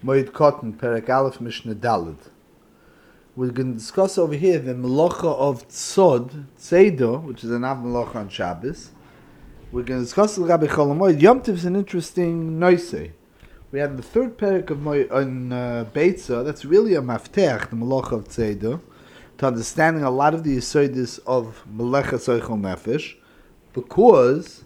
Moed Cotton, Perek Aleph, Mishnah Daled. We're going to discuss over here the Melacha of Tzeido, which is an Av Melacha on Shabbos. We're going to discuss the Rabbi Cholamoid. Yom Tov is an interesting noise. We have the third Perek of on Beitza. That's really a Mafteach, the Melacha of Tzeido, to understanding a lot of the Yesodis of Melecha Seichel Nefesh, because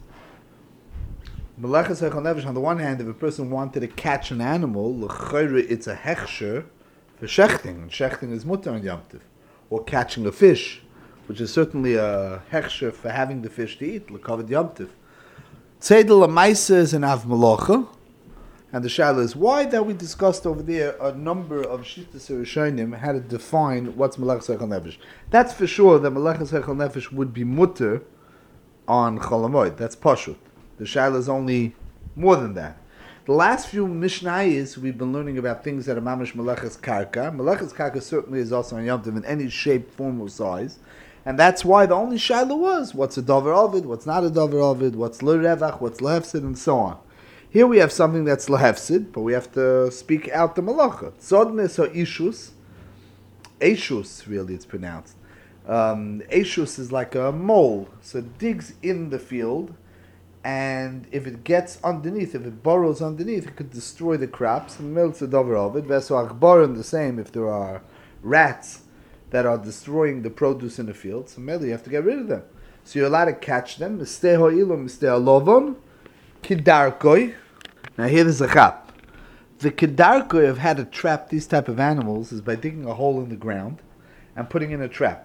Melecha Seichel Nefesh, on the one hand, if a person wanted to catch an animal, l'chayre, it's a hechsher for shechting, and shechting is mutar on Yom Tov, or catching a fish, which is certainly a hechsher for having the fish to eat, l'kavod Yom Tov. Tzedel Amaisa is an Av Melacha, and the shaila is why that we discussed over there a number of Shittas Rishonim how to define what's Melecha Seichel Nefesh. That's for sure that Melecha Seichel Nefesh would be mutar on Cholamoid. That's pashut. The shaila is only more than that. The last few Mishnayos we've been learning about things that are mamish Melecha's Karka. Melecha's Karka certainly is also on Yom Tov in any shape, form, or size. And that's why the only shaila was what's a Dover Ovid, what's not a Dover Ovid, what's Lo Revach, what's Lehefsid, and so on. Here we have something that's Lehefsid, but we have to speak out the Melacha. Tzodnes or Ishus. Eshus, really, it's pronounced. Eshus is like a mole. So it digs in the field, and if it gets underneath, if it burrows underneath, it could destroy the crops. And melts a dover of it. Veso achbaron, the same if there are rats that are destroying the produce in the field. So maybe you have to get rid of them. So you're allowed to catch them. Misteh ha'ilo, misteh ha'lovon, kidarkoi. Now here there's a chap. The kidarkoi of how to trap these type of animals is by digging a hole in the ground and putting in a trap.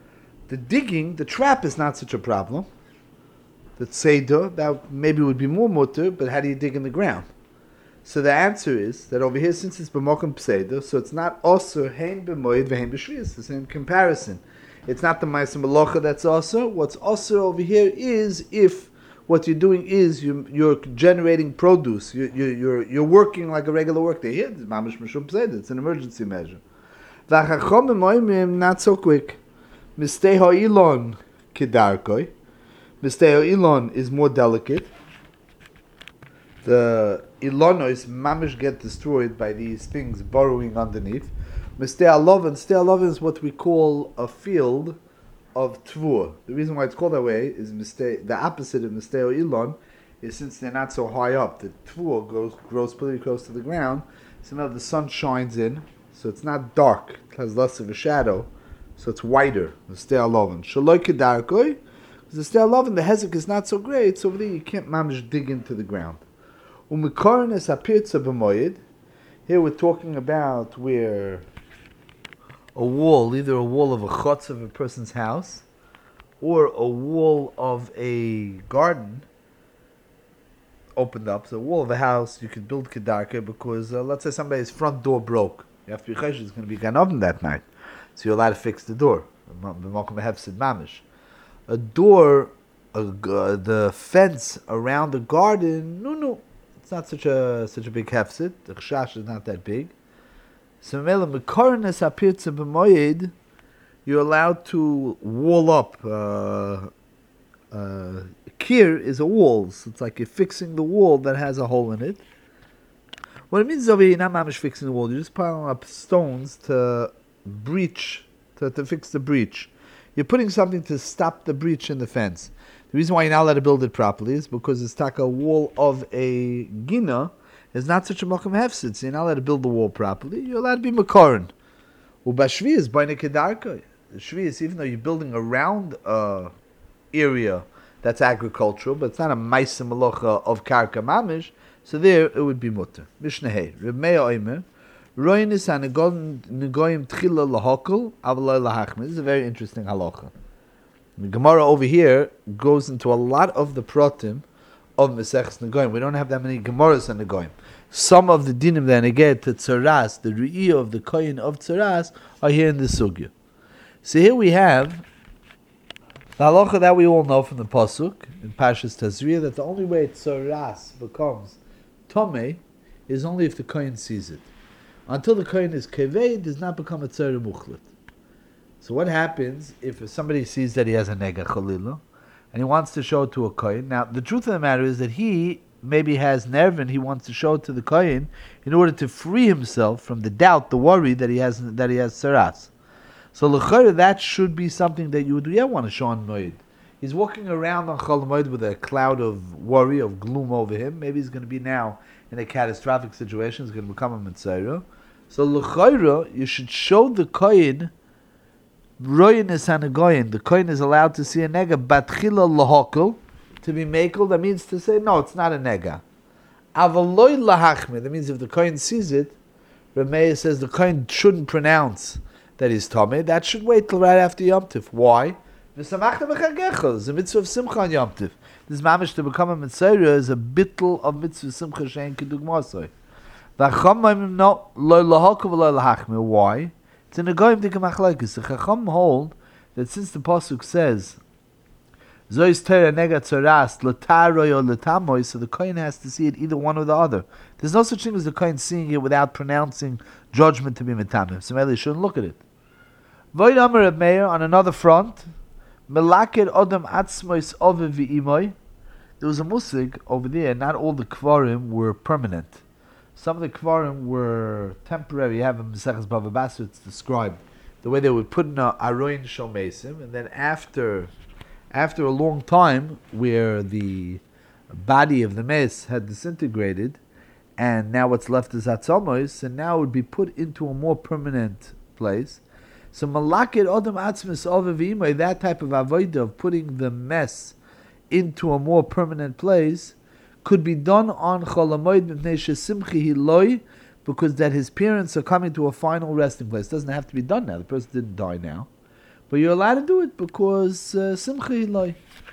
The trap is not such a problem. The tzeidah, that maybe would be more mutter, but how do you dig in the ground? So the answer is that over here, since it's b'mokum pseidah, so it's not osur hein b'moed v'hein b'shvius. The same comparison. It's not the ma'aser melocha that's osur. What's osur over here is if what you're doing is you're generating produce. You're working like a regular workday. Here, it's mamish mishum pseidah. It's an emergency measure. V'achachom b'moimim, not so quick. Misteh ha'ilon kidarkoi. Misteh Ilon is more delicate. The Ilonos mamish get destroyed by these things burrowing underneath. Misteh Alovin is what we call a field of tvur. The reason why it's called that way is the opposite of Misteh Ilon is since they're not so high up. The tvur grows pretty close to the ground, so now the sun shines in, so it's not dark. It has less of a shadow, so it's whiter. Misteh Alovin. Shaloi Kedarkoi. The style of the hezek is not so great, so over there you can't mamish dig into the ground. Here we're talking about where a wall, either a wall of a chutz of a person's house, or a wall of a garden, opened up. So a wall of a house you could build kedarka because let's say somebody's front door broke. You have to be chesh, it's going to be gan oven that night, so you're allowed to fix the door. A door, the fence around the garden, no, it's not such a big hefset. The chash is not that big. So you're allowed to wall up. Kir is a wall, so it's like you're fixing the wall that has a hole in it. What it means is over here, you're not mamish fixing the wall. You're just piling up stones to breach, to fix the breach. You're putting something to stop the breach in the fence. The reason why you're not allowed to build it properly is because it's like a wall of a gina is not such a mokum hefsid, so you're not allowed to build the wall properly. You're allowed to be makorin. Ubashvi is by nekedarka. The shvi is even though you're building around a area that's agricultural, but it's not a ma'aser melocha of karka mamish, so there it would be mutter. Mishnah Hey, Reb Meir Omer. This is a very interesting halacha. The Gemara over here goes into a lot of the pratim of Maseches Negoim. We don't have that many Gemaras on Negoim. Some of the dinim that I get to Tzaras, the Ru'iyah of the Kohen of Tzaras, are here in the Sugya. So here we have the halacha that we all know from the Pasuk in Parshas Tazria, that the only way Tzaras becomes Tomei is only if the Kohen sees it. Until the kohen is kevei, does not become a tzara muchlet. So what happens if somebody sees that he has a nega chalila, and he wants to show it to a kohen? Now, the truth of the matter is that he maybe has nervin, he wants to show it to the kohen in order to free himself from the doubt, the worry that he has saras. So l'chayra, that should be something that you would want to show on Moed. He's walking around on Chol Moed with a cloud of worry, of gloom over him. Maybe he's going to be now in a catastrophic situation. He's going to become a Mitzayra. So l'chayra, you should show the kohen royin is hanagoyin. The kohen is allowed to see a nega batchila lahokol, to be makel. That means to say no, it's not a nega. Avaloy lahachme. That means if the kohen sees it, Rameir says the kohen shouldn't pronounce that he's tameh. That should wait till right after Yom Tiv. Why? V'samachta b'chagecha. It's a mitzvah of simcha on Yom Tiv. This mamish to become a mitzvah is a bittul of mitzvah simcha shein kedugmasoi. V'acham no loy lahokol v'loy lahachme. Why? It's in a goyim dikamachlekes. The Chacham hold that since the pasuk says Zois Torah nega tzoras l'taroy or l'tamoy, so the kohen has to see it either one or the other. There's no such thing as the kohen seeing it without pronouncing judgment to be metamim. So maybe they shouldn't look at it. Void Amar Reb Meir, on another front, melaked odam atzmois ove v'imoy. There was a musig over there. Not all the kvarim were permanent. Some of the kvarim were temporary. You have in Maseches Bava Basra, it's described the way they would put in a aroin shomesim, and then after a long time, where the body of the mes had disintegrated, and now what's left is atzamos, and now it would be put into a more permanent place. So malakid odam atzmis ovavimay, that type of avodah of putting the mess into a more permanent place, could be done on Cholamoid Mipnei Shesimchi Hiloi, because that his parents are coming to a final resting place. It doesn't have to be done now. The person didn't die now. But you're allowed to do it because Simchi Hiloi.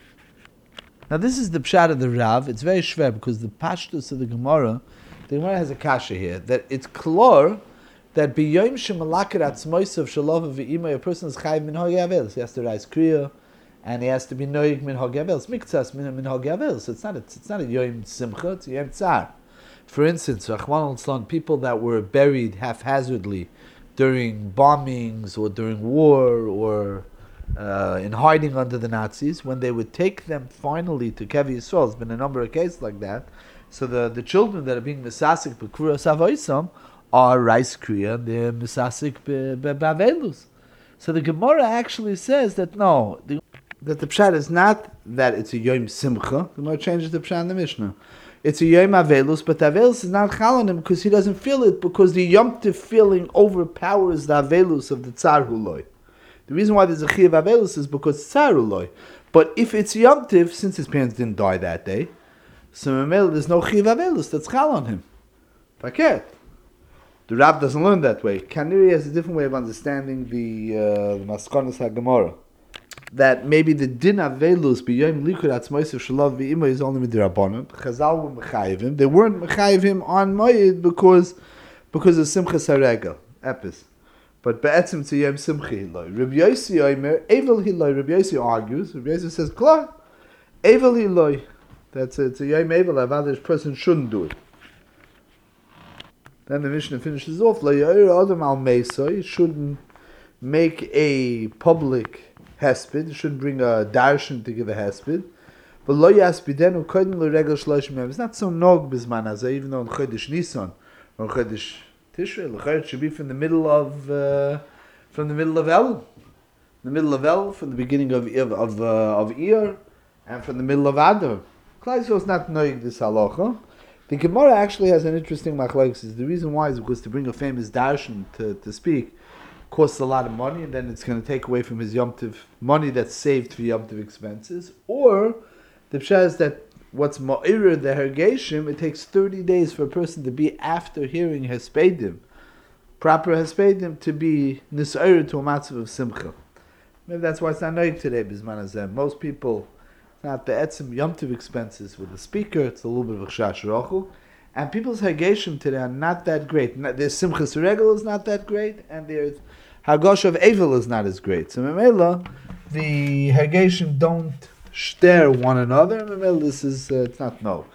Now this is the pshat of the Rav. It's very shver because the pashtus of the Gemara has a kasha here, that it's klor that b'yoyim shemalakir atzmoisav shalov v'imay, a person is chayiv min ha'yavel. He has to rise kriya, and he has to be noig min ha'yavel. It's miktsas min ha'yavel. So it's not a yoyim simcha, it's a yoyim tzar. For instance, Rachman al people that were buried haphazardly during bombings or during war or in hiding under the Nazis, when they would take them finally to Kevi Yisrael, there's been a number of cases like that. So the children that are being misasik b'kura savoisam are rice kriya, and they're misasik b'avelus. So the Gemara actually says that no, that the pshat is not that it's a yom simcha. The Gemara changes the pshat in the Mishnah. It's a yom avelus, but the avelus is not chal on him because he doesn't feel it, because the yom tiv feeling overpowers the avelus of the tsar huloi. The reason why there's a chi of avelus is because tsar huloi. But if it's yom tiv, since his parents didn't die that day, so there's no chi of avelus that's chal on him. Faket. The Rav doesn't learn that way. Kaniri has a different way of understanding the Maskonos HaGemara. That maybe the din avelus b'yom likud atzmoisav shalav v'imo is only midrabanan. Chazal were mechayiv him. They weren't mechayiv him on moed because of simcha saregel epis. But be'etzim to yom simcha hiloi. Rabbi Yossi oimer evel hiloi. Rabbi Yossi argues. Rabbi Yossi says klar evel hiloi. It's a yom evel. A other person shouldn't do it. Then the Mishnah finishes off. Adam al mesa. You shouldn't make a public hesped. You shouldn't bring a darshan to give a hesped. But lo yaspidenu kodim l'regel shloshim yom. It's not so nog bizman hazeh, even though in Chodesh Nisan or Chodesh Tishrei, l'chayr should be from the middle of El, from the middle of El, from the beginning of Iyar, and from the middle of Adar. Klal Yisrael is not noig this halacha. The Gemara actually has an interesting machlokes. The reason why is because to bring a famous darshan to speak costs a lot of money, and then it's going to take away from his Yom Tov money that's saved for Yom Tov expenses. Or the pshat is that what's ma'ira the hergeshim, it takes 30 days for a person to be after hearing hespedim, proper hespedim, to be nis'ayr to a matzav of simcha. Maybe that's why it's not noig today, bisman hazeh. Most people, not the etzim Yom Tov expenses with the speaker, it's a little bit of a chash rochel. And people's hageshim today are not that great. Their simchas regel is not that great, and their hagosh of evil is not as great. So memela, the hageshim don't share one another. Memela, this is it's not no.